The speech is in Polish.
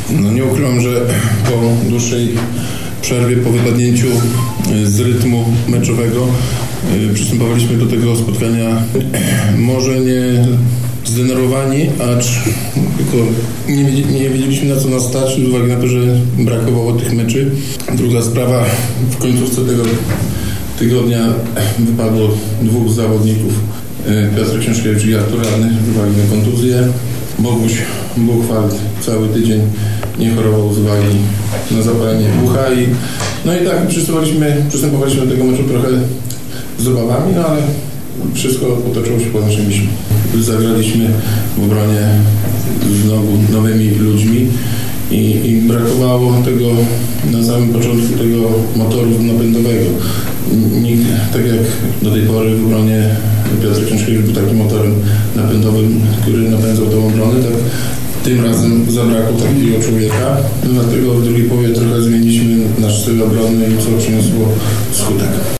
No nie ukrywam, że po dłuższej przerwie, po wypadnięciu z rytmu meczowego przystępowaliśmy do tego spotkania może nie zdenerwowani, acz tylko nie wiedzieliśmy, na co nas stać z uwagi na to, że brakowało tych meczy. Druga sprawa, w końcówce tego tygodnia wypadło dwóch zawodników, Piotr Książkiewicz i Artur Radny, z uwagi na kontuzję. Boguś Buchwald cały tydzień nie chorował z uwagi na zapalenie ucha no i tak przystępowaliśmy do tego meczu trochę z obawami, no ale wszystko potoczyło się po naszej myśli. Zagraliśmy w obronie znowu nowymi ludźmi i brakowało tego na samym początku tego motoru napędowego. Nikt, tak jak do tej pory w obronie Piotr Książkiewicz był takim motorem napędowym, który napędzał tą obronę, tak tym razem zabrakło takiego człowieka. Dlatego w drugiej połowie trochę zmieniliśmy nasz styl obrony, co przyniosło skutek.